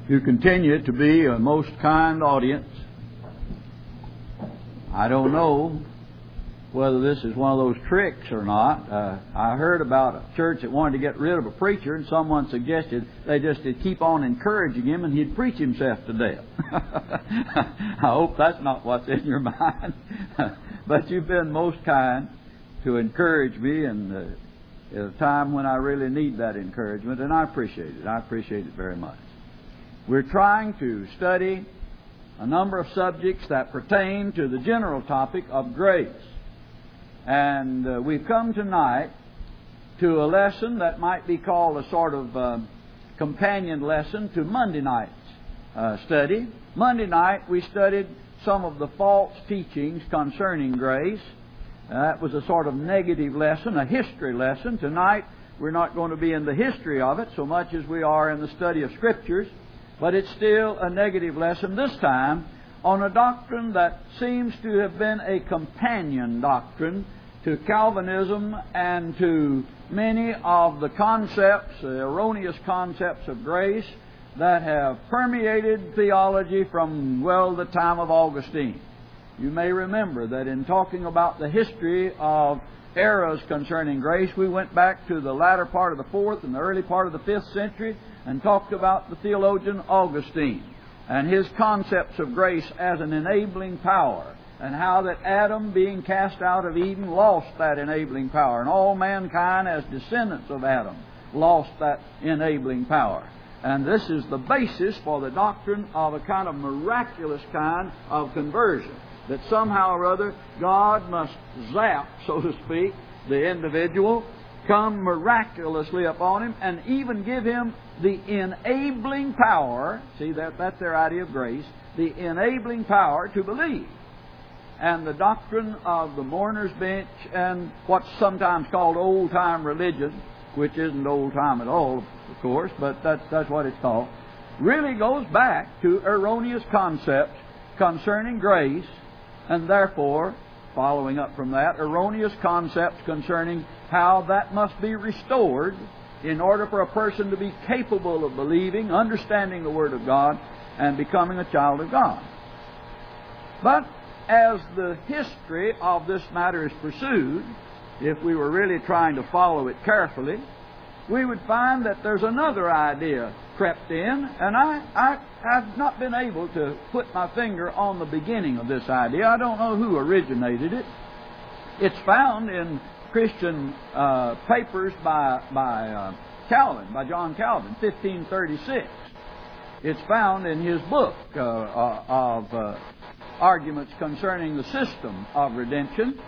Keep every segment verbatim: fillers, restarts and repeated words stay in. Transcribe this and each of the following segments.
You continue to be a most kind audience. I don't know whether this is one of those tricks or not. Uh, I heard about a church that wanted to get rid of a preacher, and someone suggested they just to keep on encouraging him and he'd preach himself to death. I hope that's not what's in your mind. But you've been most kind to encourage me, and uh, at a time when I really need that encouragement, and I appreciate it. I appreciate it very much. We're trying to study a number of subjects that pertain to the general topic of grace. And uh, we've come tonight to a lesson that might be called a sort of uh, companion lesson to Monday night's uh, study. Monday night we studied some of the false teachings concerning grace. Uh, that was a sort of negative lesson, a history lesson. Tonight we're not going to be in the history of it so much as we are in the study of Scriptures, but it's still a negative lesson, this time on a doctrine that seems to have been a companion doctrine to Calvinism and to many of the concepts, the erroneous concepts of grace that have permeated theology from, well, the time of Augustine. You may remember that in talking about the history of eras concerning grace, we went back to the latter part of the fourth and the early part of the fifth century and talked about the theologian Augustine and his concepts of grace as an enabling power, and how that Adam, being cast out of Eden, lost that enabling power, and all mankind as descendants of Adam lost that enabling power. And this is the basis for the doctrine of a kind of miraculous kind of conversion, that somehow or other God must zap, so to speak, the individual, come miraculously upon him, and even give him the enabling power. See, that, that's their idea of grace, the enabling power to believe. And the doctrine of the mourner's bench and what's sometimes called old-time religion, which isn't old-time at all, of course, but that's, that's what it's called, really goes back to erroneous concepts concerning grace, and therefore, following up from that, erroneous concepts concerning how that must be restored in order for a person to be capable of believing, understanding the Word of God, and becoming a child of God. But as the history of this matter is pursued, if we were really trying to follow it carefully, we would find that there's another idea crept in, and I, I have not been able to put my finger on the beginning of this idea. I don't know who originated it. It's found in Christian uh, papers by, by uh, Calvin, by John Calvin, fifteen thirty-six. It's found in his book uh, uh, of uh, arguments concerning the system of redemption.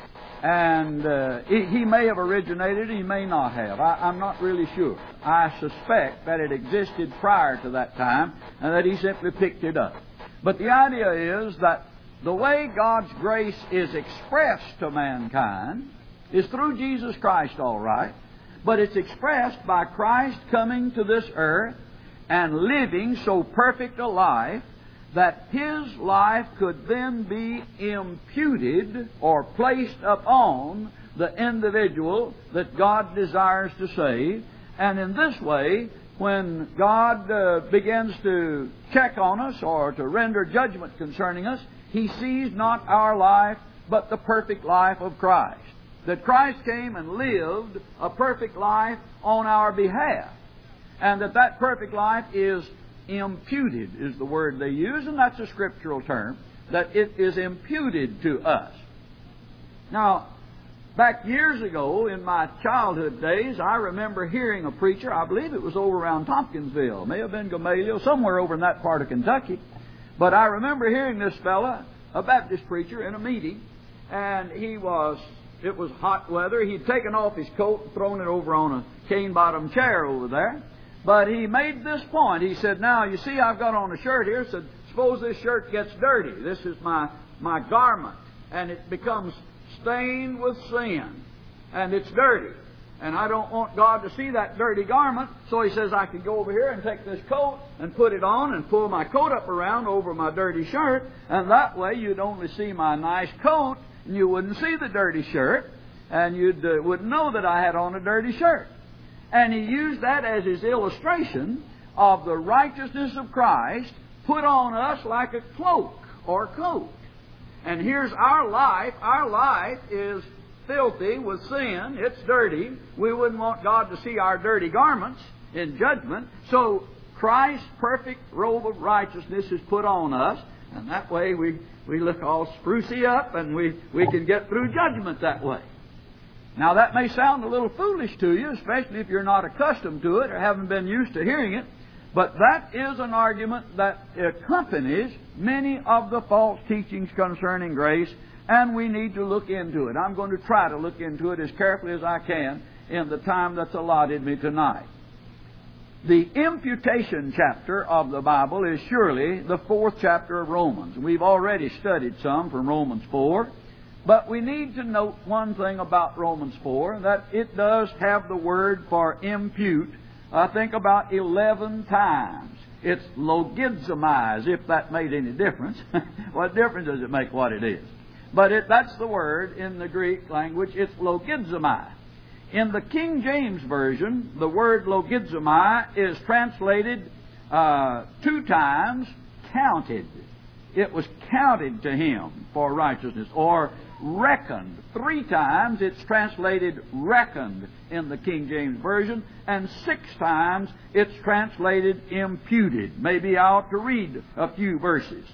And uh, he, he may have originated, he may not have. I, I'm not really sure. I suspect that it existed prior to that time and that he simply picked it up. But the idea is that the way God's grace is expressed to mankind is through Jesus Christ, all right, but it's expressed by Christ coming to this earth and living so perfect a life that His life could then be imputed or placed upon the individual that God desires to save. And in this way, when God uh, begins to check on us or to render judgment concerning us, He sees not our life, but the perfect life of Christ. That Christ came and lived a perfect life on our behalf. And that that perfect life is imputed, is the word they use, and that's a scriptural term, that it is imputed to us. Now, back years ago, in my childhood days, I remember hearing a preacher, I believe it was over around Tompkinsville, may have been Gamaliel, somewhere over in that part of Kentucky, but I remember hearing this fella, a Baptist preacher, in a meeting, and he was, it was hot weather, he'd taken off his coat and thrown it over on a cane-bottom chair over there. But he made this point. He said, now, you see, I've got on a shirt here. Said, suppose this shirt gets dirty. This is my, my garment. And it becomes stained with sin. And it's dirty. And I don't want God to see that dirty garment. So he says, I could go over here and take this coat and put it on and pull my coat up around over my dirty shirt. And that way you'd only see my nice coat and you wouldn't see the dirty shirt. And you uh, wouldn't know that I had on a dirty shirt. And he used that as his illustration of the righteousness of Christ put on us like a cloak or coat. And here's our life. Our life is filthy with sin. It's dirty. We wouldn't want God to see our dirty garments in judgment. So Christ's perfect robe of righteousness is put on us, and that way we, we look all sprucey up, and we, we can get through judgment that way. Now that may sound a little foolish to you, especially if you're not accustomed to it or haven't been used to hearing it, but that is an argument that accompanies many of the false teachings concerning grace, and we need to look into it. I'm going to try to look into it as carefully as I can in the time that's allotted me tonight. The imputation chapter of the Bible is surely the fourth chapter of Romans. We've already studied some from Romans four, but we need to note one thing about Romans four, that it does have the word for impute, I think about eleven times. It's logizomai, if that made any difference. What difference does it make what it is? But it, that's the word in the Greek language. It's logizomai. In the King James Version, the word logizomai is translated uh, two times, counted. It was counted to him for righteousness, or reckoned. Three times it's translated reckoned in the King James Version, and six times it's translated imputed. Maybe I ought to read a few verses.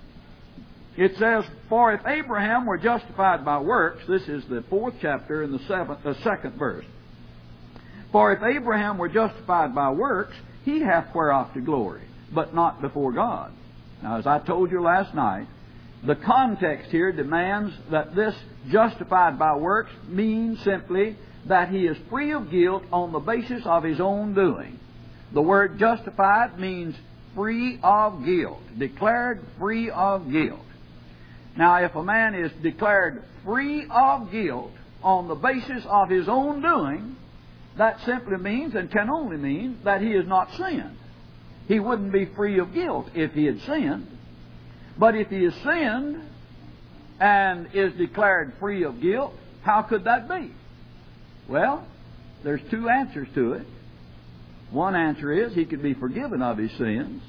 It says, "For if Abraham were justified by works," this is the fourth chapter in the seventh, the second verse. "For if Abraham were justified by works, he hath whereof to glory, but not before God." Now, as I told you last night, the context here demands that this justified by works means simply that he is free of guilt on the basis of his own doing. The word justified means free of guilt, declared free of guilt. Now, if a man is declared free of guilt on the basis of his own doing, that simply means, and can only mean, that he has not sinned. He wouldn't be free of guilt if he had sinned. But if he has sinned and is declared free of guilt, how could that be? Well, there's two answers to it. One answer is he could be forgiven of his sins.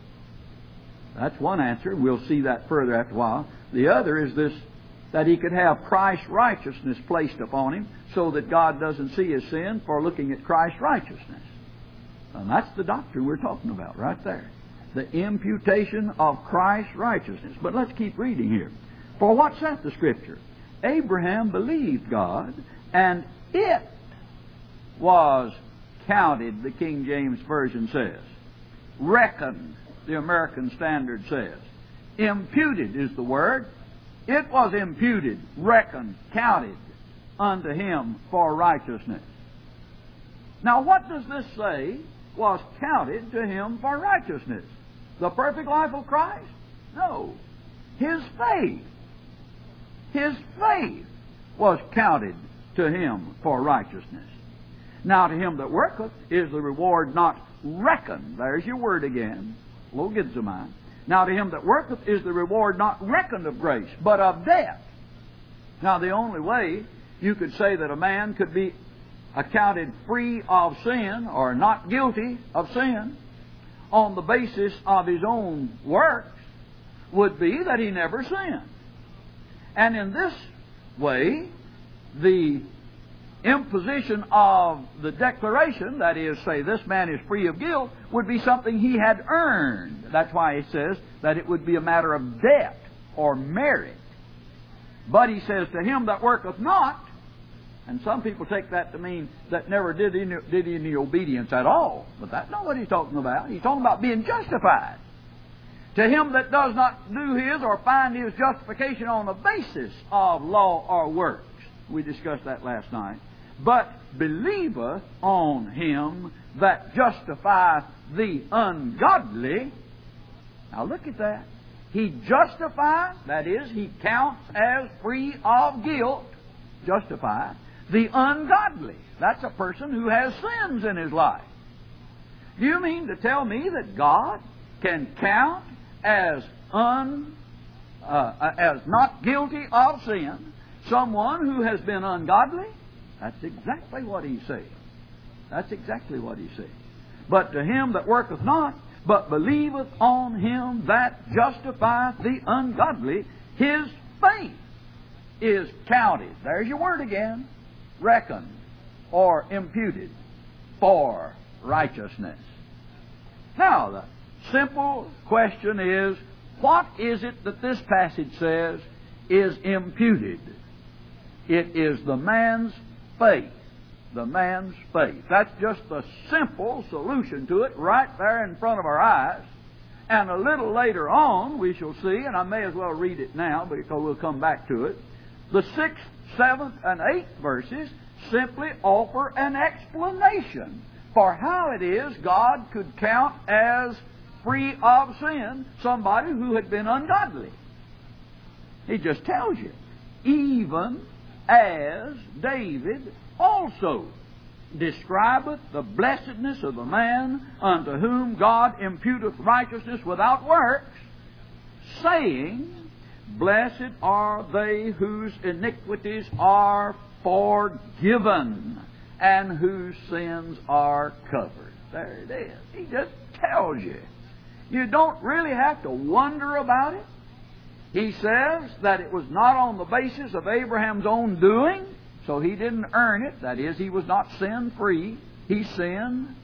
That's one answer. We'll see that further after a while. The other is this, that he could have Christ's righteousness placed upon him so that God doesn't see his sin for looking at Christ's righteousness. And that's the doctrine we're talking about right there. The imputation of Christ's righteousness. But let's keep reading here. "For what saith the Scripture? Abraham believed God, and it was counted," the King James Version says. "Reckoned," the American Standard says. "Imputed" is the word. It was imputed, reckoned, counted unto him for righteousness. Now, what does this say was counted to him for righteousness? The perfect life of Christ? No. His faith. His faith was counted to him for righteousness. Now to him that worketh is the reward not reckoned. There's your word again. Logizomai. Now to him that worketh is the reward not reckoned of grace, but of debt. Now the only way you could say that a man could be accounted free of sin or not guilty of sin on the basis of his own works would be that he never sinned. And in this way, the imposition of the declaration, that is, say, this man is free of guilt, would be something he had earned. That's why he says that it would be a matter of debt or merit. But he says, to him that worketh not, and some people take that to mean that never did any, did any obedience at all. But that's not what he's talking about. He's talking about being justified. To him that does not do his or find his justification on the basis of law or works. We discussed that last night. But believeth on him that justifieth the ungodly. Now look at that. He justifies, that is, he counts as free of guilt, justified, the ungodly. That's a person who has sins in his life. Do you mean to tell me that God can count as un, uh, as not guilty of sin someone who has been ungodly? That's exactly what he's saying. That's exactly what he's saying. But to him that worketh not, but believeth on him that justifieth the ungodly, his faith is counted. There's your word again. Reckoned or imputed for righteousness. Now, the simple question is, what is it that this passage says is imputed? It is the man's faith. The man's faith. That's just the simple solution to it right there in front of our eyes. And a little later on we shall see, and I may as well read it now because we'll come back to it, the sixth, seventh, and eighth verses simply offer an explanation for how it is God could count as free of sin somebody who had been ungodly. He just tells you, even as David also describeth the blessedness of the man unto whom God imputeth righteousness without works, saying, Blessed are they whose iniquities are forgiven and whose sins are covered. There it is. He just tells you. You don't really have to wonder about it. He says that it was not on the basis of Abraham's own doing, so he didn't earn it. That is, he was not sin-free. He sinned.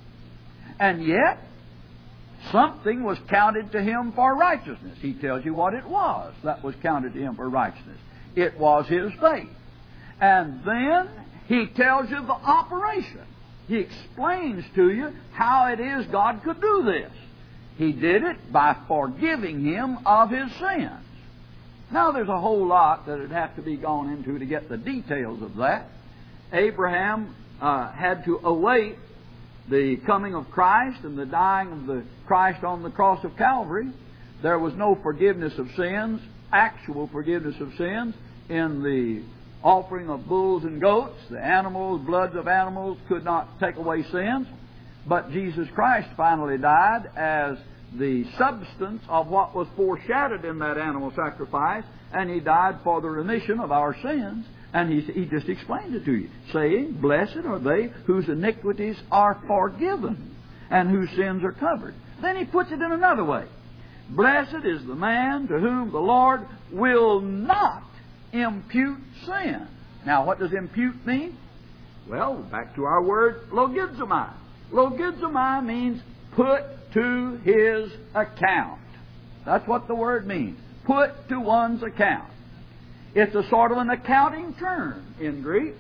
And yet, something was counted to him for righteousness. He tells you what it was that was counted to him for righteousness. It was his faith. And then he tells you the operation. He explains to you how it is God could do this. He did it by forgiving him of his sins. Now, there's a whole lot that would have to be gone into to get the details of that. Abraham uh, had to await the coming of Christ and the dying of the Christ on the cross of Calvary. There was no forgiveness of sins, actual forgiveness of sins, in the offering of bulls and goats. The animals, bloods of animals could not take away sins. But Jesus Christ finally died as the substance of what was foreshadowed in that animal sacrifice, and He died for the remission of our sins. And he, he just explained it to you, saying, Blessed are they whose iniquities are forgiven and whose sins are covered. Then he puts it in another way. Blessed is the man to whom the Lord will not impute sin. Now, what does impute mean? Well, back to our word, logizomai. Logizomai means put to his account. That's what the word means. Put to one's account. It's a sort of an accounting term in Greek.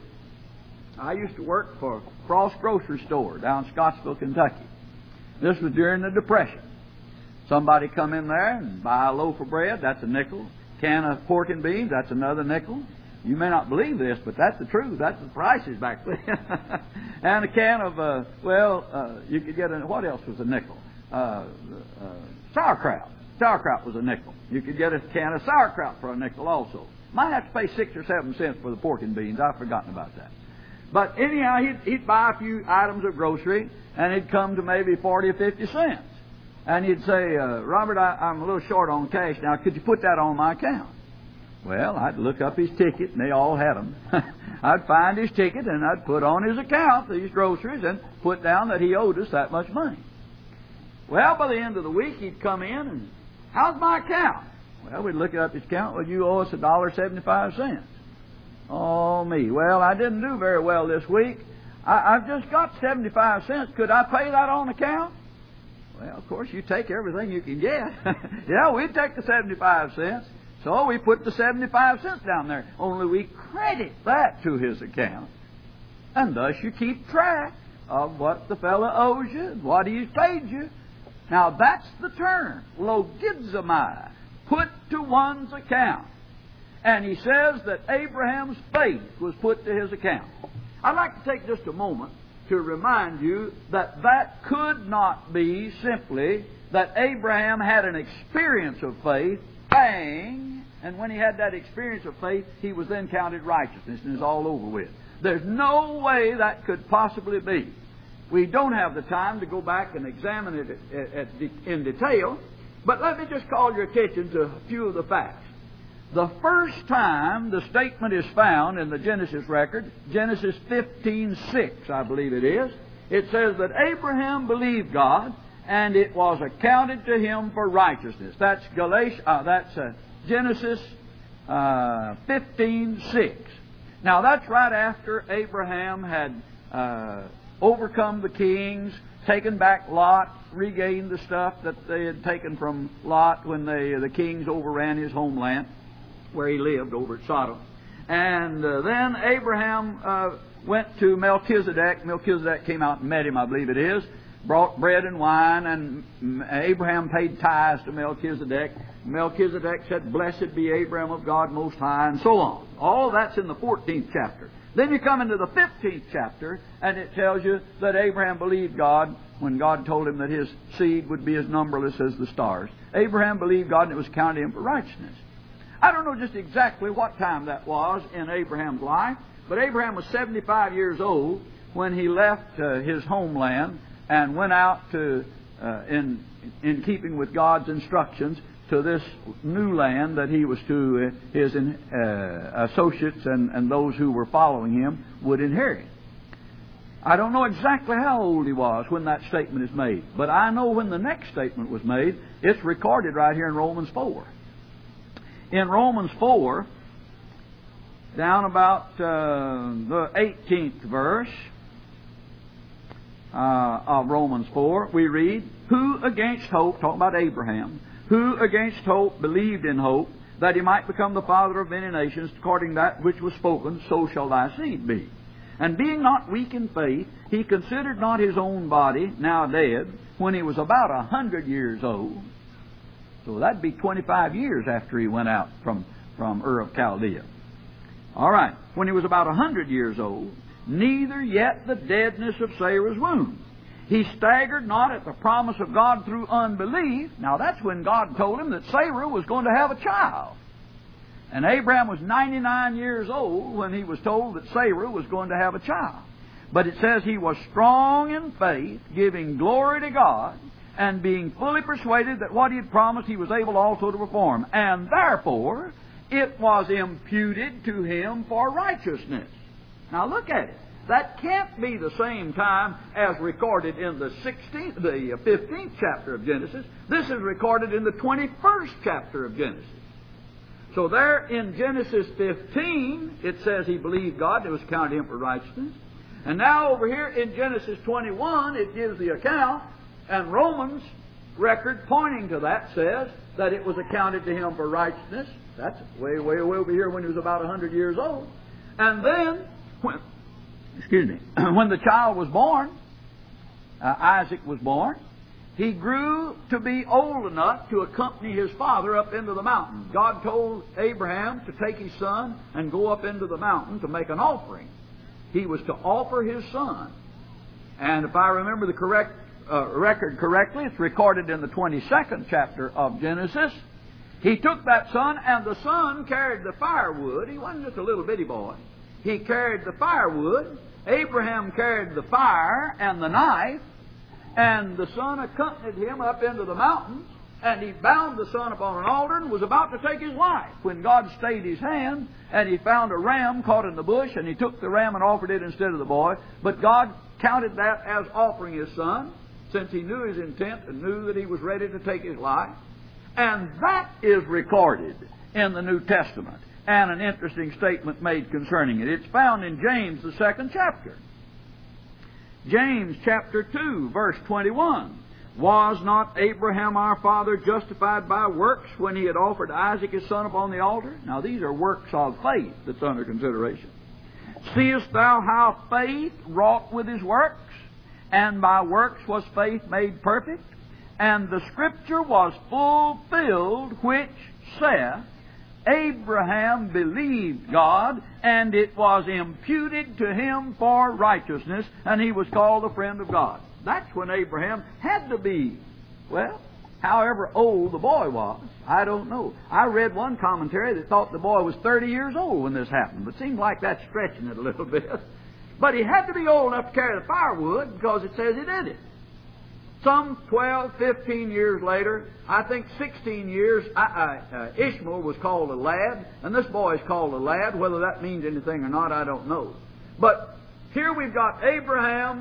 I used to work for Frost Grocery Store down in Scottsville, Kentucky. This was during the Depression. Somebody come in there and buy a loaf of bread, that's a nickel. Can of pork and beans, that's another nickel. You may not believe this, but that's the truth. That's the prices back then. And a can of, uh, well, uh, you could get a, what else was a nickel? Uh, uh, sauerkraut. Sauerkraut was a nickel. You could get a can of sauerkraut for a nickel also. Might have to pay six or seven cents for the pork and beans. I've forgotten about that. But anyhow, he'd, he'd buy a few items of grocery, and it'd come to maybe forty or fifty cents. And he'd say, uh, Robert, I, I'm a little short on cash now. Could you put that on my account? Well, I'd look up his ticket, and they all had them. I'd find his ticket, and I'd put on his account these groceries and put down that he owed us that much money. Well, by the end of the week, he'd come in, and how's my account? Well, we'd look up his account. Well, you owe us one dollar and seventy-five cents. Oh, me. Well, I didn't do very well this week. I, I've just got seventy-five cents. Could I pay that on account? Well, of course, you take everything you can get. Yeah, we'd take the seventy-five cents. So we put the seventy-five cents down there. Only we credit that to his account. And thus you keep track of what the fellow owes you and what he's paid you. Now that's the term, logizomai, put to one's account. And he says that Abraham's faith was put to his account. I'd like to take just a moment to remind you that that could not be simply that Abraham had an experience of faith, bang, and when he had that experience of faith, he was then counted righteousness and it's all over with. There's no way that could possibly be. We don't have the time to go back and examine it in detail, but let me just call your attention to a few of the facts. The first time the statement is found in the Genesis record, Genesis fifteen six, I believe it is, It says that Abraham believed God, and it was accounted to him for righteousness. That's Galatians. Uh, that's uh, Genesis uh, fifteen six. Now that's right after Abraham had uh, overcome the kings, taken back Lot, regained the stuff that they had taken from Lot when they, the kings overran his homeland, where he lived over at Sodom. And uh, then Abraham uh, went to Melchizedek. Melchizedek came out and met him, I believe it is, brought bread and wine, and Abraham paid tithes to Melchizedek. Melchizedek said, "Blessed be Abraham of God Most High," and so on. All that's in the fourteenth chapter. Then you come into the fifteenth chapter, and it tells you that Abraham believed God when God told him that his seed would be as numberless as the stars. Abraham believed God, and it was counted him for righteousness. I don't know just exactly what time that was in Abraham's life, but Abraham was seventy-five years old when he left uh, his homeland and went out to, uh, in in keeping with God's instructions, to this new land that he was to, uh, his uh, associates and, and those who were following him would inherit. I don't know exactly how old he was when that statement is made, but I know when the next statement was made. It's recorded right here in Romans four. In Romans four, down about uh, the eighteenth verse uh, of Romans four, we read, "Who against hope," talking about Abraham, "who against hope believed in hope, that he might become the father of many nations, according to that which was spoken, so shall thy seed be. And being not weak in faith, he considered not his own body, now dead, when he was about a hundred years old." So that'd be twenty-five years after he went out from, from Ur of Chaldea. All right. When he was about a hundred years old, "neither yet the deadness of Sarah's womb. He staggered not at the promise of God through unbelief." Now that's when God told him that Sarah was going to have a child. And Abraham was ninety-nine years old when he was told that Sarah was going to have a child. But it says he was strong in faith, giving glory to God, and being fully persuaded that what he had promised he was able also to perform. And therefore it was imputed to him for righteousness. Now look at it. That can't be the same time as recorded in the sixteenth, the fifteenth chapter of Genesis. This is recorded in the twenty-first chapter of Genesis. So there in Genesis fifteen, it says he believed God and it was counted him for righteousness. And now over here in Genesis twenty-one, it gives the account, and Romans record pointing to that says that it was accounted to him for righteousness. That's way, way, way over here when he was about a hundred years old. And then, when, excuse me, when the child was born, uh, Isaac was born, he grew to be old enough to accompany his father up into the mountain. God told Abraham to take his son and go up into the mountain to make an offering. He was to offer his son. And if I remember the correct uh, record correctly, it's recorded in the twenty-second chapter of Genesis. He took that son, and the son carried the firewood. He wasn't just a little bitty boy. He carried the firewood. Abraham carried the fire and the knife. And the son accompanied him up into the mountains, and he bound the son upon an altar and was about to take his life when God stayed his hand, and he found a ram caught in the bush, and he took the ram and offered it instead of the boy. But God counted that as offering his son, since he knew his intent and knew that he was ready to take his life. And that is recorded in the New Testament, and an interesting statement made concerning it. It's found in James, the second chapter. James chapter two, verse twenty-one. "Was not Abraham our father justified by works when he had offered Isaac his son upon the altar?" Now these are works of faith that's under consideration. "Seest thou how faith wrought with his works? And by works was faith made perfect? And the scripture was fulfilled which saith, Abraham believed God, and it was imputed to him for righteousness, and he was called a friend of God." That's when Abraham had to be, well, however old the boy was. I don't know. I read one commentary that thought the boy was thirty years old when this happened, but it seems like that's stretching it a little bit. But he had to be old enough to carry the firewood because it says he did it. Some twelve, fifteen years later, I think sixteen years, uh, uh, Ishmael was called a lad, and this boy is called a lad. Whether that means anything or not, I don't know. But here we've got Abraham,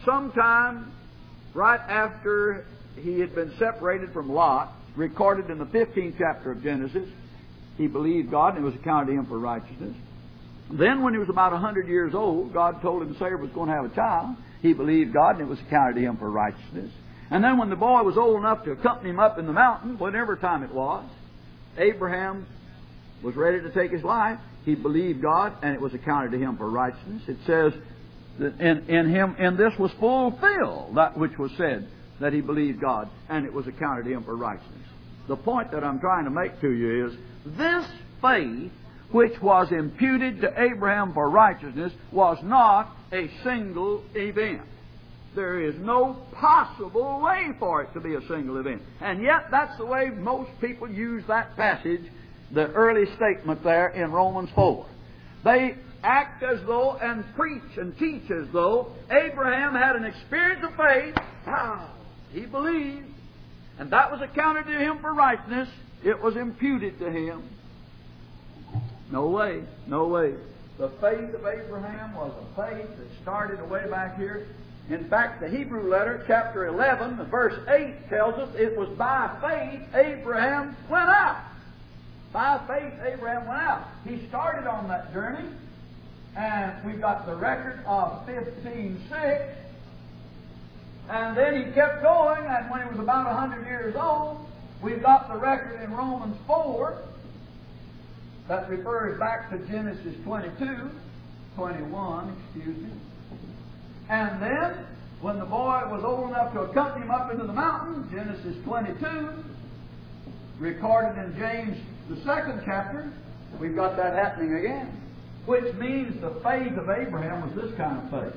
sometime right after he had been separated from Lot, recorded in the fifteenth chapter of Genesis, he believed God, and it was accounted to him for righteousness. Then when he was about a hundred years old, God told him Sarah was going to have a child. He believed God, and it was accounted to him for righteousness. And then when the boy was old enough to accompany him up in the mountain, whatever time it was, Abraham was ready to take his life. He believed God, and it was accounted to him for righteousness. It says that in, in him, and this was fulfilled, that which was said, that he believed God, and it was accounted to him for righteousness. The point that I'm trying to make to you is, this faith which was imputed to Abraham for righteousness was not a single event. There is no possible way for it to be a single event. And yet that's the way most people use that passage, the early statement there in Romans four. They act as though and preach and teach as though Abraham had an experience of faith. Wow, he believed, and that was accounted to him for righteousness. It was imputed to him. No way, no way. The faith of Abraham was a faith that started way back here. In fact, the Hebrew letter, chapter eleven, verse eight, tells us it was by faith Abraham went out. By faith Abraham went out. He started on that journey, and we've got the record of fifteen six. And then he kept going, and when he was about a hundred years old, we've got the record in Romans four that refers back to Genesis twenty-two, twenty-one, excuse me. And then, when the boy was old enough to accompany him up into the mountain, Genesis twenty-two, recorded in James, the second chapter, we've got that happening again. Which means the faith of Abraham was this kind of faith.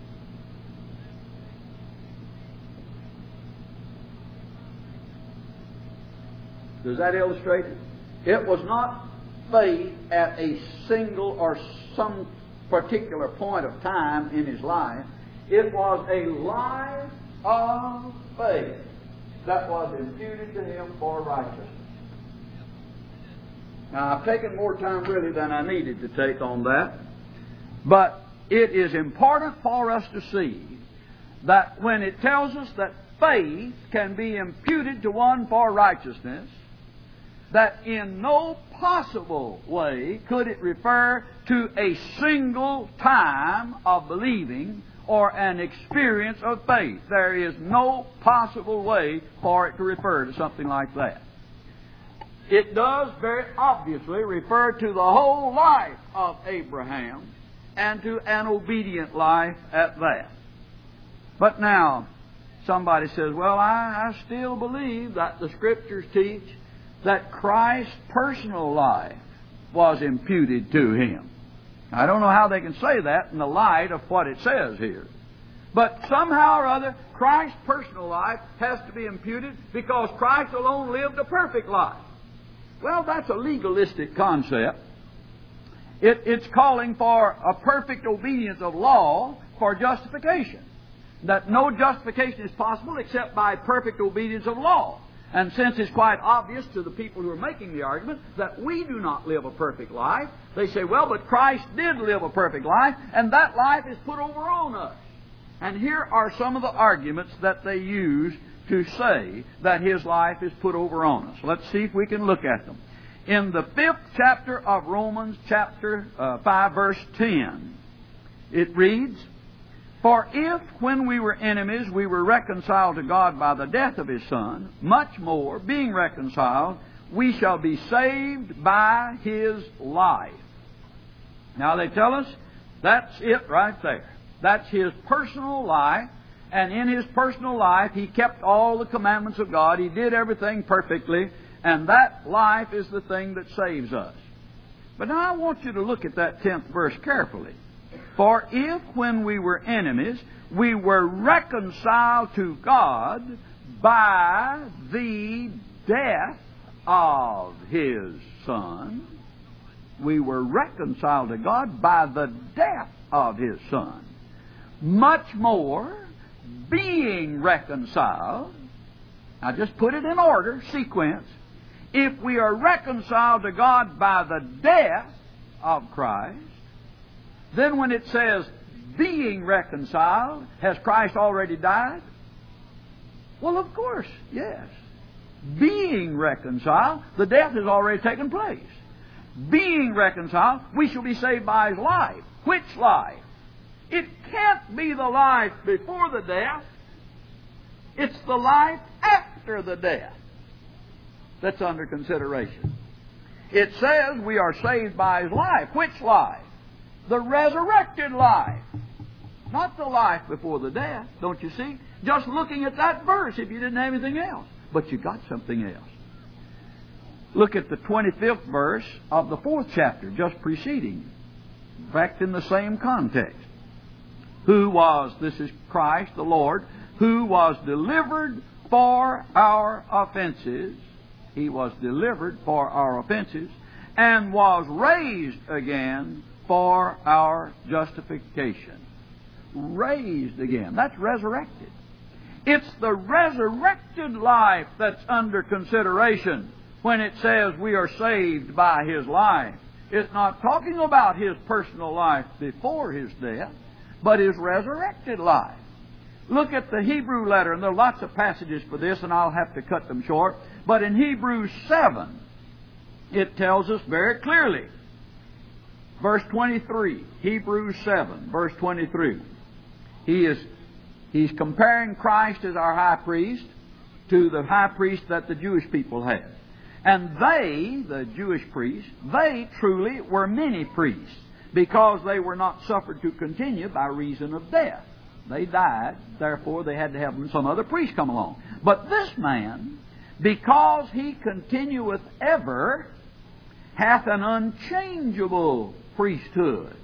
Does that illustrate it? It was not faith at a single or some particular point of time in his life. It was a life of faith that was imputed to him for righteousness. Now, I've taken more time really than I needed to take on that, but it is important for us to see that when it tells us that faith can be imputed to one for righteousness, that in no possible way could it refer to a single time of believing or an experience of faith. There is no possible way for it to refer to something like that. It does very obviously refer to the whole life of Abraham and to an obedient life at that. But now, somebody says, well, I, I still believe that the Scriptures teach that Christ's personal life was imputed to him. I don't know how they can say that in the light of what it says here. But somehow or other, Christ's personal life has to be imputed because Christ alone lived a perfect life. Well, that's a legalistic concept. It, it's calling for a perfect obedience of law for justification. That no justification is possible except by perfect obedience of law. And since it's quite obvious to the people who are making the argument that we do not live a perfect life, they say, well, but Christ did live a perfect life, and that life is put over on us. And here are some of the arguments that they use to say that His life is put over on us. Let's see if we can look at them. In the fifth chapter of Romans, chapter uh, five, verse ten, it reads, for if, when we were enemies, we were reconciled to God by the death of His Son, much more, being reconciled, we shall be saved by His life. Now they tell us that's it right there. That's His personal life, and in His personal life He kept all the commandments of God. He did everything perfectly, and that life is the thing that saves us. But now I want you to look at that tenth verse carefully. For if, when we were enemies, we were reconciled to God by the death of His Son, we were reconciled to God by the death of His Son. Much more, being reconciled, now just put it in order, sequence, if we are reconciled to God by the death of Christ, then when it says being reconciled. Has Christ already died? Well, of course, yes. Being reconciled, the death has already taken place. Being reconciled, we shall be saved by His life. Which life? It can't be the life before the death. It's the life after the death that's under consideration. It says we are saved by His life. Which life? The resurrected life. Not the life before the death, don't you see? Just looking at that verse if you didn't have anything else. But you got something else. Look at the twenty-fifth verse of the fourth chapter, just preceding. In fact, in the same context. Who was, this is Christ the Lord, who was delivered for our offenses. He was delivered for our offenses and was raised again for our justification. Raised again. That's resurrected. It's the resurrected life that's under consideration when it says we are saved by His life. It's not talking about His personal life before His death, but His resurrected life. Look at the Hebrew letter, and there are lots of passages for this, and I'll have to cut them short. But in Hebrews seven, it tells us very clearly. Verse twenty-three, Hebrews seven, verse twenty-three. He is He's comparing Christ as our high priest to the high priest that the Jewish people had. And they, the Jewish priests, they truly were many priests, because they were not suffered to continue by reason of death. They died, therefore they had to have some other priest come along. But this man, because he continueth ever, hath an unchangeable priesthood.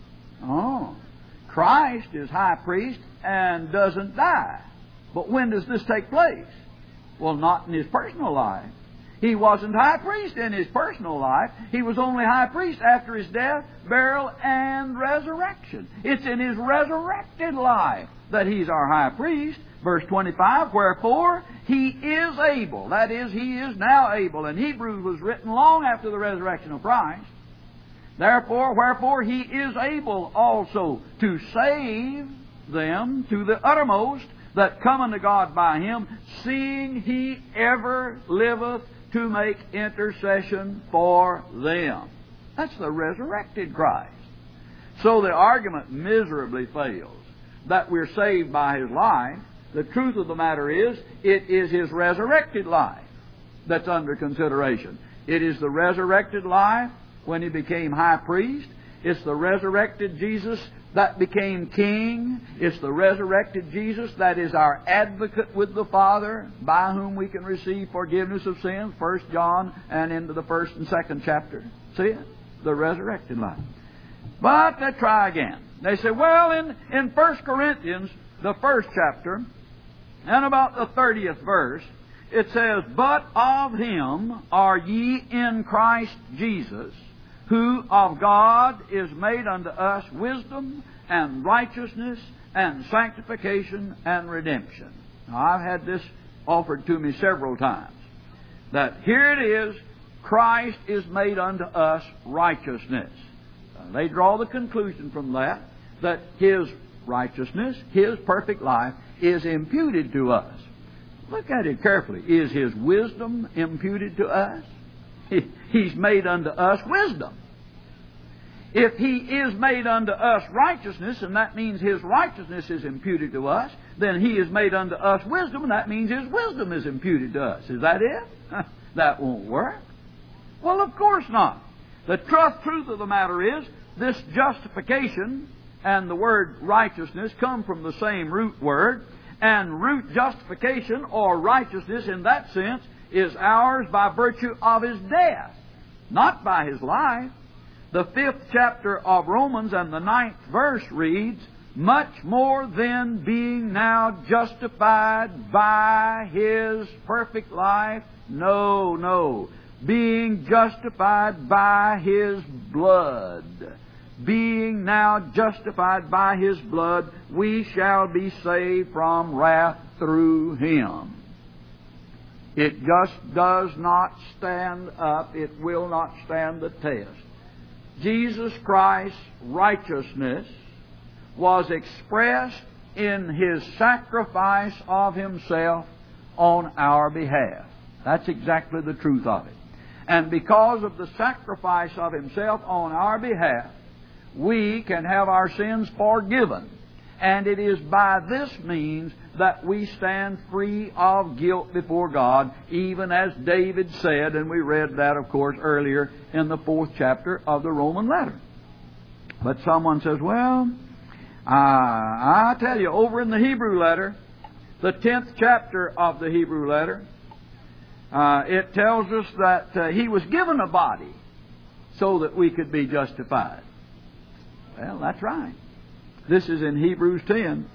Oh, Christ is high priest and doesn't die. But when does this take place? Well, not in His personal life. He wasn't high priest in His personal life. He was only high priest after His death, burial, and resurrection. It's in His resurrected life that He's our high priest. Verse twenty-five, wherefore He is able, that is, He is now able, and Hebrews was written long after the resurrection of Christ. Therefore, wherefore He is able also to save them to the uttermost that come unto God by Him, seeing He ever liveth to make intercession for them. That's the resurrected Christ. So the argument miserably fails that we're saved by His life. The truth of the matter is, it is His resurrected life that's under consideration. It is the resurrected life when He became high priest. It's the resurrected Jesus that became king. It's the resurrected Jesus that is our advocate with the Father, by whom we can receive forgiveness of sins, First John and into the first and second chapter. See it? The resurrected life. But they try again. They say, well, in, in First Corinthians, the first chapter, and about the thirtieth verse, it says, but of Him are ye in Christ Jesus, who of God is made unto us wisdom and righteousness and sanctification and redemption. Now, I've had this offered to me several times, that here it is, Christ is made unto us righteousness. Uh, they draw the conclusion from that, that His righteousness, His perfect life, is imputed to us. Look at it carefully. Is His wisdom imputed to us? He's made unto us wisdom. If He is made unto us righteousness, and that means His righteousness is imputed to us, then He is made unto us wisdom, and that means His wisdom is imputed to us. Is that it? That won't work. Well, of course not. The truth, truth of the matter is, this justification and the word righteousness come from the same root word, and root justification or righteousness in that sense is ours by virtue of His death, not by His life. The fifth chapter of Romans and the ninth verse reads, much more than being now justified by His perfect life, no, no, being justified by His blood. Being now justified by His blood, we shall be saved from wrath through Him. It just does not stand up. It will not stand the test. Jesus Christ's righteousness was expressed in His sacrifice of Himself on our behalf. That's exactly the truth of it. And because of the sacrifice of Himself on our behalf, we can have our sins forgiven. And it is by this means that we stand free of guilt before God, even as David said, and we read that, of course, earlier in the fourth chapter of the Roman letter. But someone says, well, uh, I tell you, over in the Hebrew letter, the tenth chapter of the Hebrew letter, uh, it tells us that uh, He was given a body so that we could be justified. Well, that's right. This is in Hebrews ten.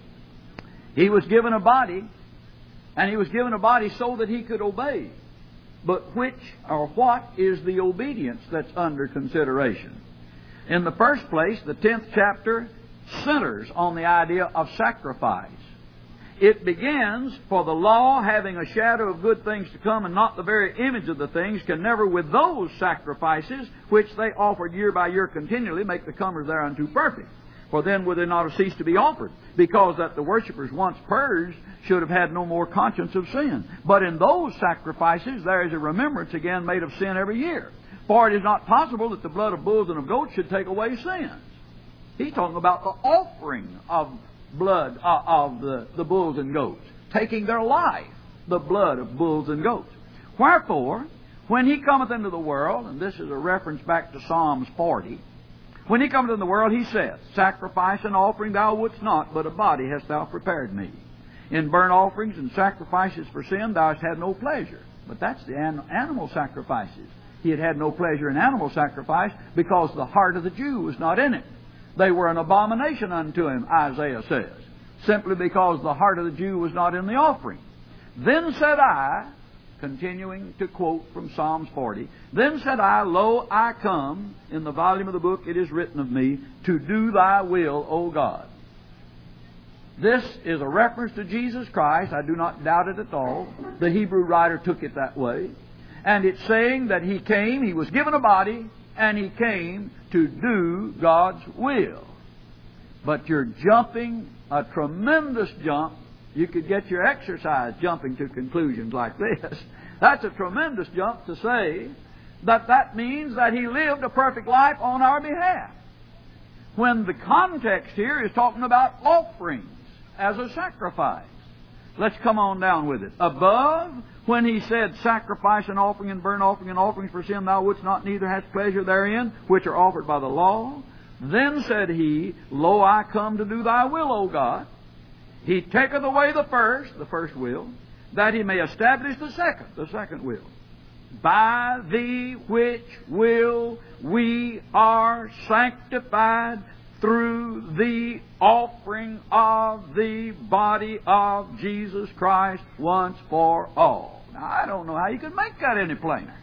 He was given a body, and He was given a body so that He could obey. But which or what is the obedience that's under consideration? In the first place, the tenth chapter centers on the idea of sacrifice. It begins, for the law, having a shadow of good things to come and not the very image of the things, can never with those sacrifices which they offered year by year continually make the comers thereunto perfect. For then would they not have ceased to be offered, because that the worshippers once purged should have had no more conscience of sin. But in those sacrifices there is a remembrance again made of sin every year. For it is not possible that the blood of bulls and of goats should take away sins. He's talking about the offering of blood uh, of the, the bulls and goats, taking their life, the blood of bulls and goats. Wherefore, when He cometh into the world, and this is a reference back to Psalms forty, when He cometh into the world, He saith, sacrifice and offering thou wouldst not, but a body hast thou prepared me. In burnt offerings and sacrifices for sin thou hast had no pleasure. But that's the an- animal sacrifices. He had had no pleasure in animal sacrifice because the heart of the Jew was not in it. They were an abomination unto Him, Isaiah says, simply because the heart of the Jew was not in the offering. Then said I, continuing to quote from Psalms forty, then said I, lo, I come, in the volume of the book it is written of me, to do Thy will, O God. This is a reference to Jesus Christ. I do not doubt it at all. The Hebrew writer took it that way. And it's saying that He came, He was given a body, and He came to do God's will. But you're jumping a tremendous jump. You could get your exercise jumping to conclusions like this. That's a tremendous jump to say that that means that He lived a perfect life on our behalf. When the context here is talking about offerings as a sacrifice. Let's come on down with it. Above, when He said, sacrifice and offering and burnt offering and offerings for sin thou wouldst not, neither hast pleasure therein, which are offered by the law. Then said He, lo, I come to do Thy will, O God. He taketh away the first, the first will, that He may establish the second, the second will. By the which will we are sanctified through the offering of the body of Jesus Christ once for all. Now, I don't know how you could make that any plainer.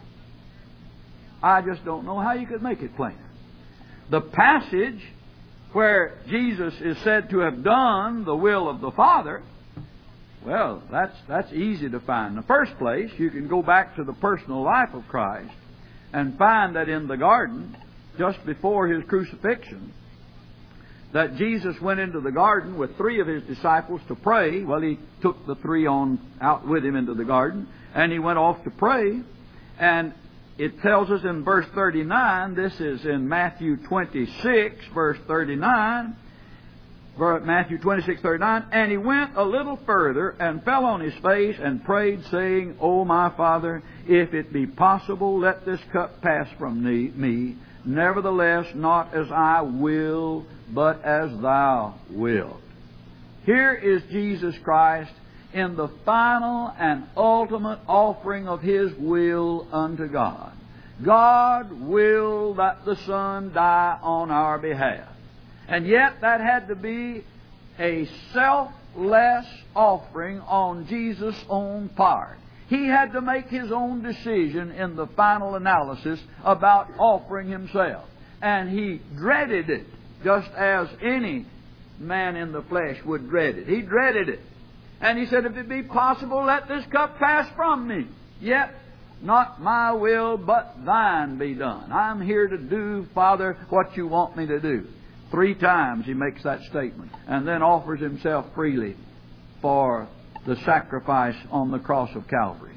I just don't know how you could make it plainer. The passage where Jesus is said to have done the will of the Father, well, that's, that's easy to find. In the first place, you can go back to the personal life of Christ and find that in the garden, just before His crucifixion, that Jesus went into the garden with three of His disciples to pray. Well, He took the three on out with Him into the garden, and He went off to pray. And it tells us in verse thirty-nine, this is in Matthew twenty-six, verse thirty-nine, Matthew twenty-six, thirty-nine, and He went a little further and fell on His face and prayed, saying, O my Father, if it be possible, let this cup pass from me. Nevertheless, not as I will, but as Thou wilt. Here is Jesus Christ in the final and ultimate offering of His will unto God. God willed that the Son die on our behalf. And yet that had to be a selfless offering on Jesus' own part. He had to make His own decision in the final analysis about offering Himself. And He dreaded it, just as any man in the flesh would dread it. He dreaded it. And He said, if it be possible, let this cup pass from me. Yet, not my will, but Thine be done. I'm here to do, Father, what You want me to do. Three times he makes that statement, and then offers himself freely for the sacrifice on the cross of Calvary.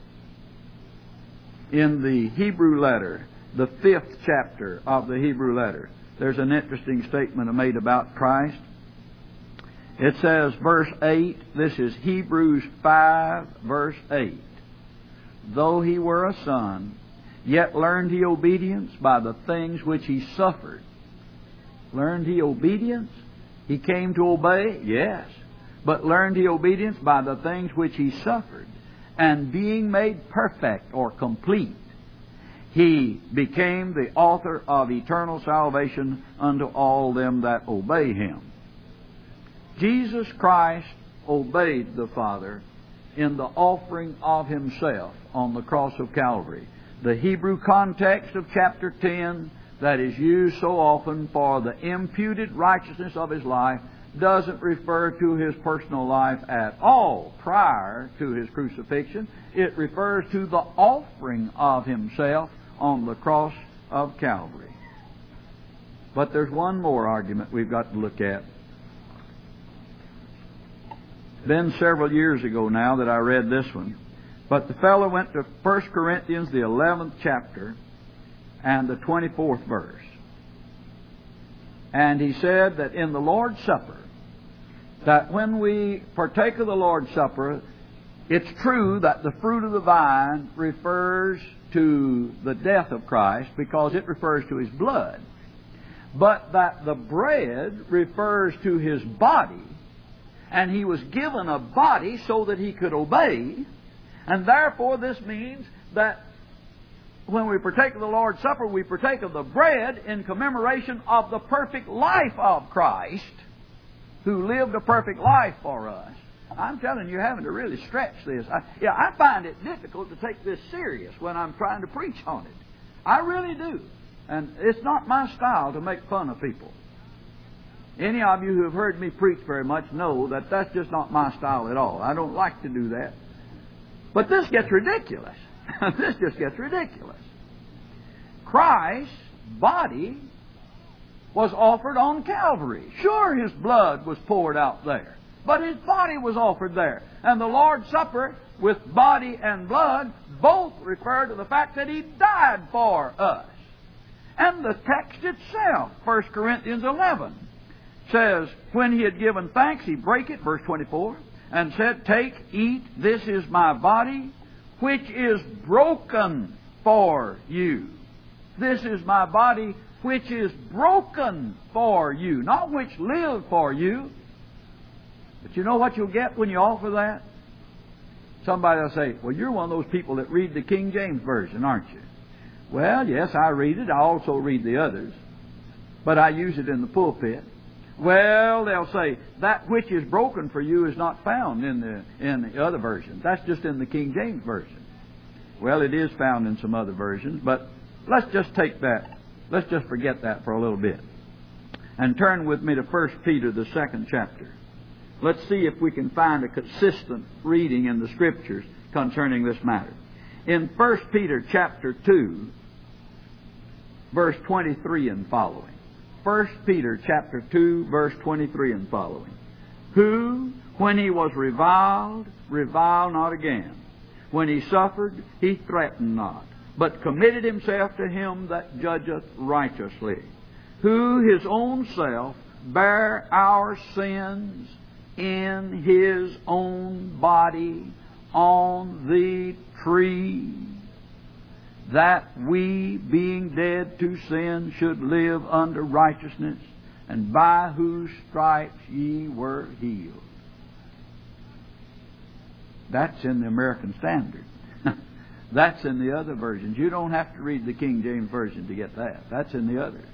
In the Hebrew letter, the fifth chapter of the Hebrew letter, there's an interesting statement made about Christ. It says, verse eight, this is Hebrews five, verse eight. Though he were a son, yet learned he obedience by the things which he suffered. Learned he obedience? He came to obey? Yes. But learned he obedience by the things which he suffered. And being made perfect or complete, he became the author of eternal salvation unto all them that obey him. Jesus Christ obeyed the Father in the offering of himself on the cross of Calvary. The Hebrew context of chapter ten that is used so often for the imputed righteousness of his life doesn't refer to his personal life at all prior to his crucifixion. It refers to the offering of himself on the cross of Calvary. But there's one more argument we've got to look at. Been several years ago now that I read this one. But the fellow went to First Corinthians, the eleventh chapter, and the twenty-fourth verse. And he said that in the Lord's Supper, that when we partake of the Lord's Supper, it's true that the fruit of the vine refers to the death of Christ because it refers to His blood. But that the bread refers to His body, and He was given a body so that He could obey. And therefore this means that when we partake of the Lord's Supper, we partake of the bread in commemoration of the perfect life of Christ, who lived a perfect life for us. I'm telling you, you're having to really stretch this. I, yeah, I find it difficult to take this serious when I'm trying to preach on it. I really do. And it's not my style to make fun of people. Any of you who have heard me preach very much know that that's just not my style at all. I don't like to do that. But this gets ridiculous. This just gets ridiculous. Christ's body was offered on Calvary. Sure, His blood was poured out there, but His body was offered there. And the Lord's Supper, with body and blood, both refer to the fact that He died for us. And the text itself, First Corinthians eleven, says, when He had given thanks, He brake it, verse twenty-four, and said, take, eat, this is my body, which is broken for you. This is my body, which is broken for you. Not which lived for you. But you know what you'll get when you offer that? Somebody will say, well, you're one of those people that read the King James Version, aren't you? Well, yes, I read it. I also read the others. But I use it in the pulpit. Well, they'll say, that which is broken for you is not found in the in the other versions. That's just in the King James Version. Well, it is found in some other versions, but let's just take that. Let's just forget that for a little bit. And turn with me to First Peter, the second chapter. Let's see if we can find a consistent reading in the Scriptures concerning this matter. In First Peter chapter two, verse twenty-three and following. First Peter chapter two, verse twenty-three and following. Who, when he was reviled, reviled not again. When he suffered, he threatened not, but committed himself to him that judgeth righteously. Who his own self bare our sins in his own body on the tree, that we, being dead to sin, should live unto righteousness, and by whose stripes ye were healed. That's in the American Standard. That's in the other versions. You don't have to read the King James Version to get that. That's in the others.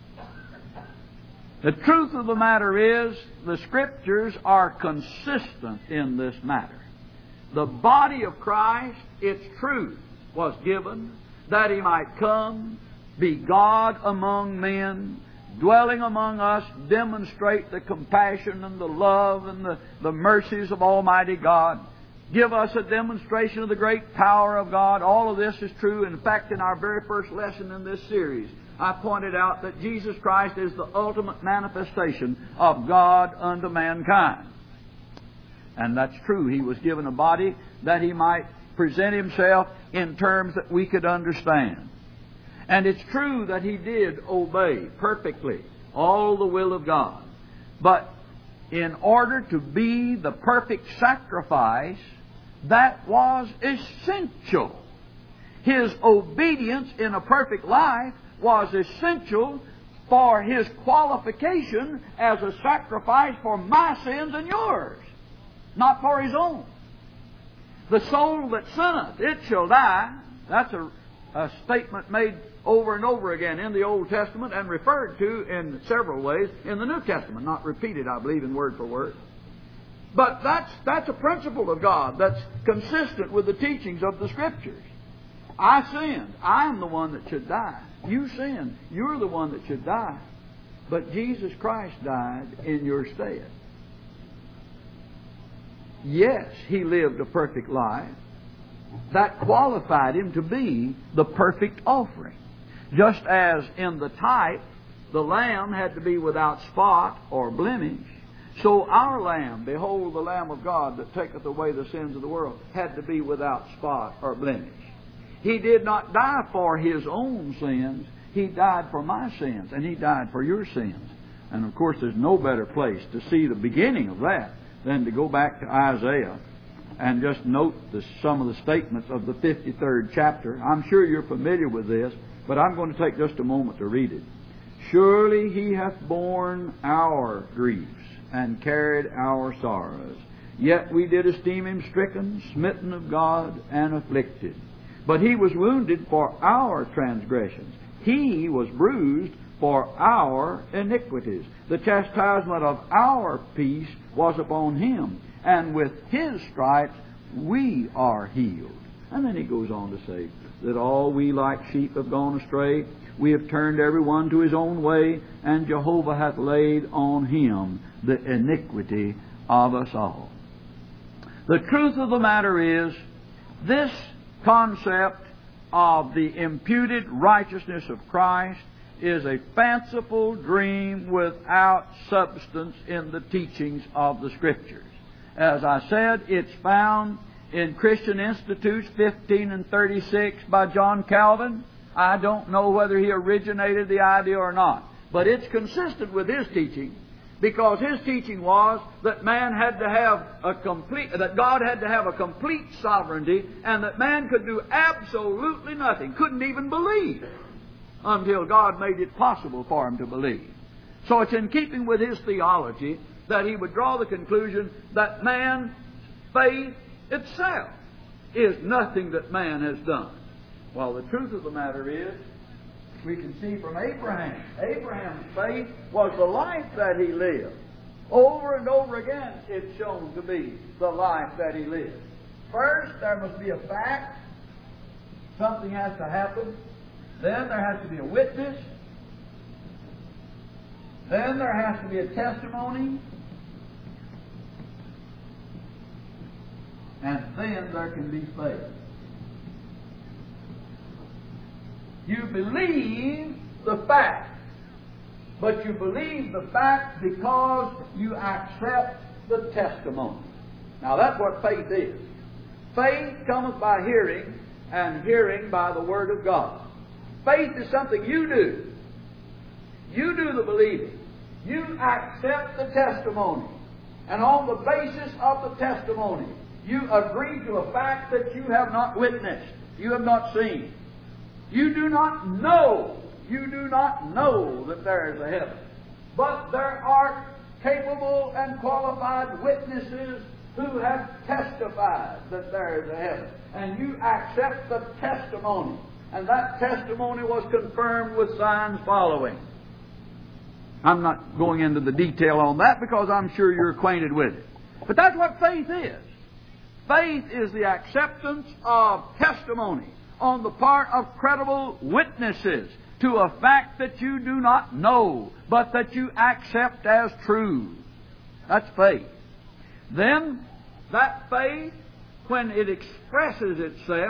The truth of the matter is, the Scriptures are consistent in this matter. The body of Christ, its truth, was given that He might come, be God among men, dwelling among us, demonstrate the compassion and the love and the, the mercies of Almighty God, give us a demonstration of the great power of God. All of this is true. In fact, in our very first lesson in this series, I pointed out that Jesus Christ is the ultimate manifestation of God unto mankind. And that's true. He was given a body that He might present Himself in terms that we could understand. And it's true that He did obey perfectly all the will of God. But in order to be the perfect sacrifice, that was essential. His obedience in a perfect life was essential for His qualification as a sacrifice for my sins and yours, not for His own. The soul that sinneth, it shall die. That's a, a statement made over and over again in the Old Testament and referred to in several ways in the New Testament. Not repeated, I believe, in word for word. But that's, that's a principle of God that's consistent with the teachings of the Scriptures. I sinned. I'm the one that should die. You sinned. You're the one that should die. But Jesus Christ died in your stead. Yes, He lived a perfect life. That qualified Him to be the perfect offering. Just as in the type, the lamb had to be without spot or blemish, so our Lamb, behold the Lamb of God that taketh away the sins of the world, had to be without spot or blemish. He did not die for His own sins. He died for my sins, and He died for your sins. And of course, there's no better place to see the beginning of that than to go back to Isaiah and just note the, some of the statements of the fifty-third chapter. I'm sure you're familiar with this, but I'm going to take just a moment to read it. Surely He hath borne our griefs and carried our sorrows. Yet we did esteem Him stricken, smitten of God, and afflicted. But He was wounded for our transgressions. He was bruised for our iniquities. The chastisement of our peace was upon Him, and with His stripes we are healed. And then He goes on to say that all we like sheep have gone astray. We have turned every one to his own way, and Jehovah hath laid on Him the iniquity of us all. The truth of the matter is, this concept of the imputed righteousness of Christ is a fanciful dream without substance in the teachings of the Scriptures. As I said, it's found in Christian Institutes fifteen and thirty-six by John Calvin. I don't know whether he originated the idea or not, but it's consistent with his teaching, because his teaching was that man had to have a complete, that God had to have a complete sovereignty, and that man could do absolutely nothing, couldn't even believe, until God made it possible for him to believe. So it's in keeping with his theology that he would draw the conclusion that man's faith itself is nothing that man has done. Well, the truth of the matter is, we can see from Abraham. Abraham's faith was the life that he lived. Over and over again, it's shown to be the life that he lived. First, there must be a fact. Something has to happen. Then there has to be a witness. Then there has to be a testimony. And then there can be faith. You believe the fact, but you believe the fact because you accept the testimony. Now that's what faith is. Faith cometh by hearing, and hearing by the Word of God. Faith is something you do. You do the believing. You accept the testimony. And on the basis of the testimony, you agree to a fact that you have not witnessed, you have not seen. You do not know, you do not know that there is a heaven. But there are capable and qualified witnesses who have testified that there is a heaven. And you accept the testimony. And that testimony was confirmed with signs following. I'm not going into the detail on that because I'm sure you're acquainted with it. But that's what faith is. Faith is the acceptance of testimony on the part of credible witnesses to a fact that you do not know, but that you accept as true. That's faith. Then, that faith, when it expresses itself,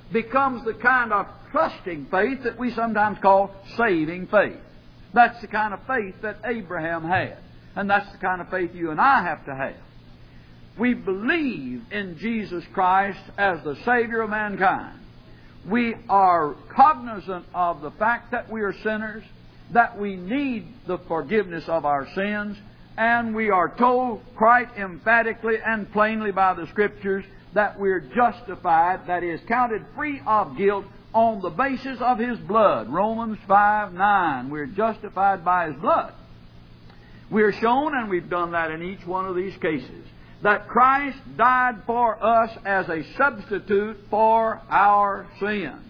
becomes the kind of trusting faith that we sometimes call saving faith. That's the kind of faith that Abraham had. And that's the kind of faith you and I have to have. We believe in Jesus Christ as the Savior of mankind. We are cognizant of the fact that we are sinners, that we need the forgiveness of our sins, and we are told quite emphatically and plainly by the Scriptures that we're justified, that is, counted free of guilt on the basis of His blood. Romans five nine. We're justified by His blood. We're shown, and we've done that in each one of these cases, that Christ died for us as a substitute for our sins.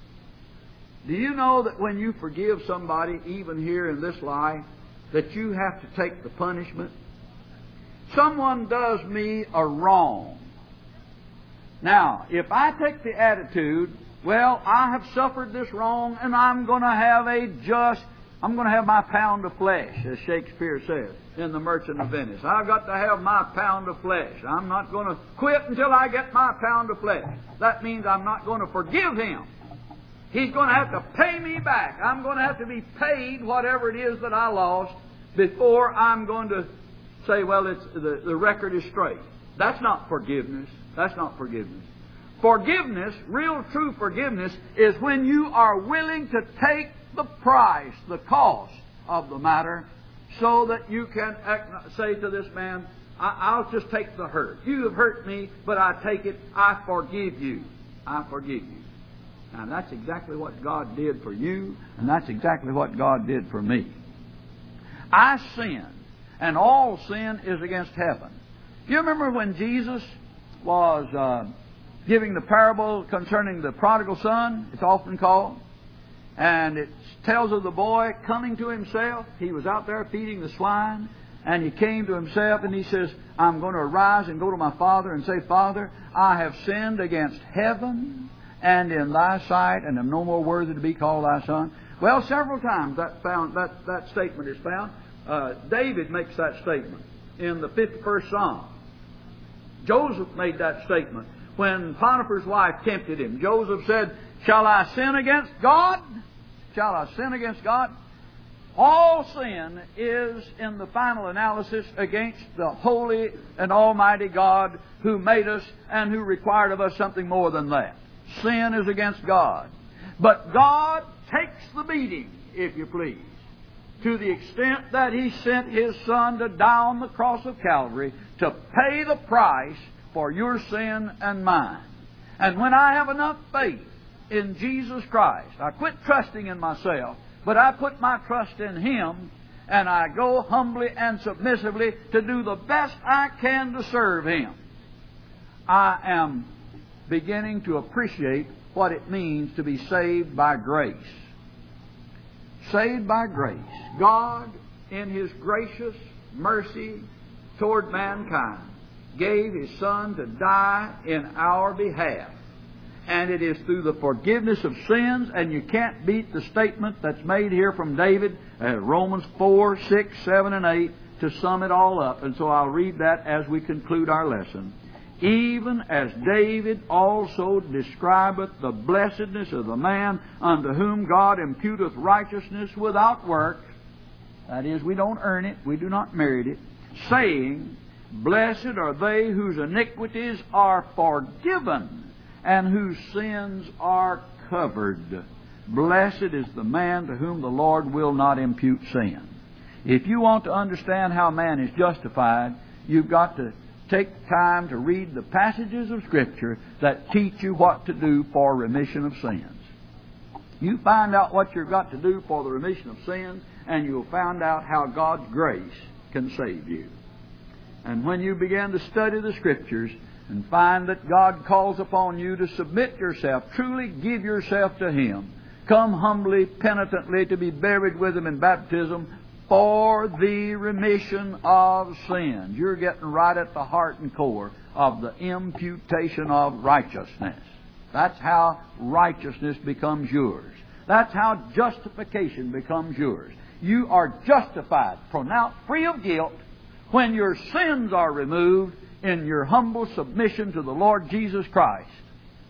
Do you know that when you forgive somebody, even here in this life, that you have to take the punishment? Someone does me a wrong. Now, if I take the attitude, well, I have suffered this wrong and I'm going to have a just, I'm going to have my pound of flesh, as Shakespeare says in The Merchant of Venice. I've got to have my pound of flesh. I'm not going to quit until I get my pound of flesh. That means I'm not going to forgive him. He's going to have to pay me back. I'm going to have to be paid whatever it is that I lost before I'm going to say, well, it's, the, the record is straight. That's not forgiveness. That's not forgiveness. Forgiveness, real true forgiveness, is when you are willing to take the price, the cost of the matter, so that you can say to this man, I'll just take the hurt. You have hurt me, but I take it. I forgive you. I forgive you. Now, that's exactly what God did for you, and that's exactly what God did for me. I sinned, and all sin is against heaven. You remember when Jesus was uh, giving the parable concerning the prodigal son, it's often called, and it tells of the boy coming to himself. He was out there feeding the swine, and he came to himself, and he says, I'm going to arise and go to my father and say, Father, I have sinned against heaven and in thy sight, and am no more worthy to be called thy son. Well, several times that found that, that statement is found. Uh, David makes that statement in the fifty-first Psalm. Joseph made that statement when Potiphar's wife tempted him. Joseph said, shall I sin against God? Shall I sin against God? All sin is, in the final analysis, against the holy and almighty God who made us and who required of us something more than that. Sin is against God. But God takes the beating, if you please, to the extent that He sent His Son to die on the cross of Calvary to pay the price for your sin and mine. And when I have enough faith in Jesus Christ, I quit trusting in myself, but I put my trust in Him, and I go humbly and submissively to do the best I can to serve Him. I am beginning to appreciate what it means to be saved by grace. Saved by grace. God, in His gracious mercy toward mankind, gave His Son to die in our behalf. And it is through the forgiveness of sins, and you can't beat the statement that's made here from David, uh, Romans four, six, seven, and eight, to sum it all up. And so I'll read that as we conclude our lesson. Even as David also describeth the blessedness of the man unto whom God imputeth righteousness without works, that is, we don't earn it, we do not merit it, saying, blessed are they whose iniquities are forgiven, and whose sins are covered. Blessed is the man to whom the Lord will not impute sin. If you want to understand how man is justified, you've got to take time to read the passages of Scripture that teach you what to do for remission of sins. You find out what you've got to do for the remission of sins, and you'll find out how God's grace can save you. And when you begin to study the Scriptures and find that God calls upon you to submit yourself, truly give yourself to Him, come humbly, penitently to be buried with Him in baptism for the remission of sins. You're getting right at the heart and core of the imputation of righteousness. That's how righteousness becomes yours. That's how justification becomes yours. You are justified, pronounced free of guilt, when your sins are removed in your humble submission to the Lord Jesus Christ.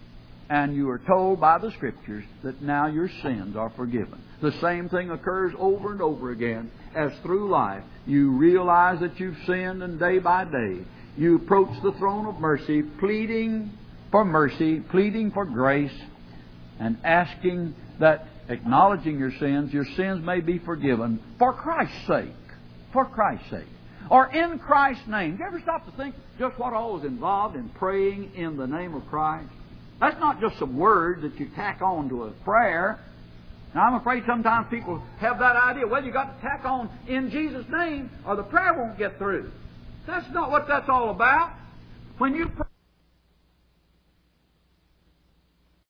and you are told by the Scriptures that now your sins are forgiven. The same thing occurs over and over again as through life you realize that you've sinned, and day by day you approach the throne of mercy, pleading for mercy, pleading for grace, and asking that, acknowledging your sins, your sins may be forgiven for Christ's sake. For Christ's sake. Or in Christ's name. Do you ever stop to think just what all is involved in praying in the name of Christ? That's not just some words that you tack on to a prayer. Now, I'm afraid sometimes people have that idea. Well, you've got to tack on in Jesus' name or the prayer won't get through. That's not what that's all about. When you pray